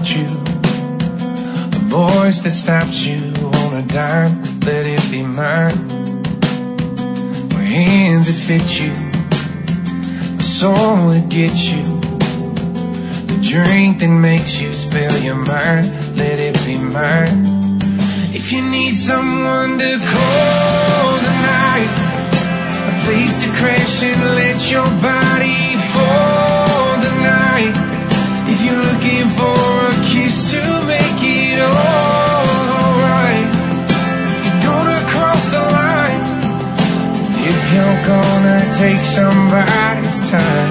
about you, a voice that stops you on a dime. Let it be mine. My hands that fit you, a soul that gets you, the drink that makes you spill your mind. Let it be mine. If you need someone to call tonight, a place to crash and let your body fall tonight. If you're looking for a kiss to make it all alright, you're gonna cross the line. If you're gonna take somebody's time,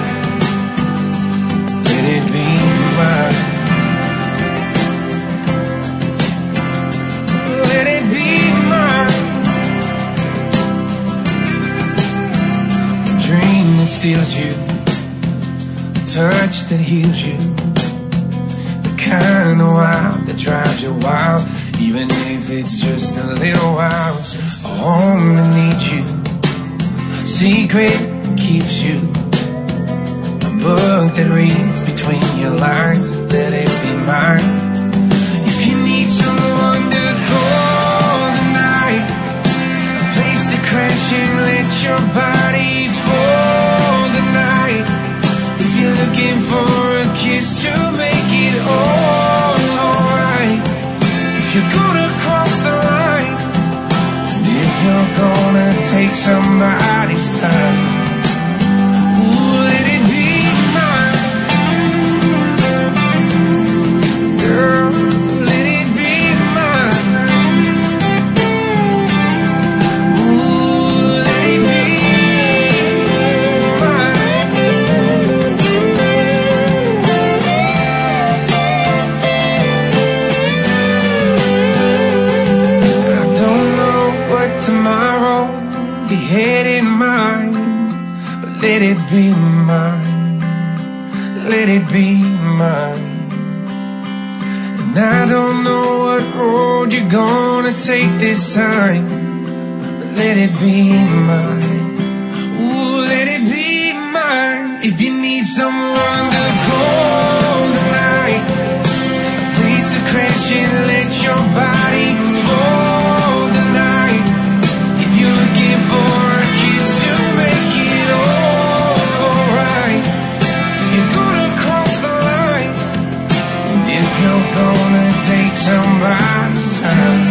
let it be mine. Let it be mine. A dream that steals you, a touch that heals you, the kind of wild that drives you wild, even if it's just a little while. A home that needs you, a secret that keeps you, a book that reads between your lines. Let it be mine. If you need someone to call tonight, a place to crash and let your body fall tonight. If you're looking for a kiss to make it all alright, if you're gonna cross the line, if you're gonna take somebody's time, let it be mine. Girl, let it be mine. Ooh, let it be mine. I don't know what tomorrow be heading mine, but let it be mine. Let it be mine. And I don't know what road you're gonna take this time, but let it be mine. Ooh, let it be mine. If you need someone to call tonight, a place to crash and let your body fall tonight. If you're looking for a kiss to make it all alright, you're gonna cross the line. If you're gonna take somebody's time,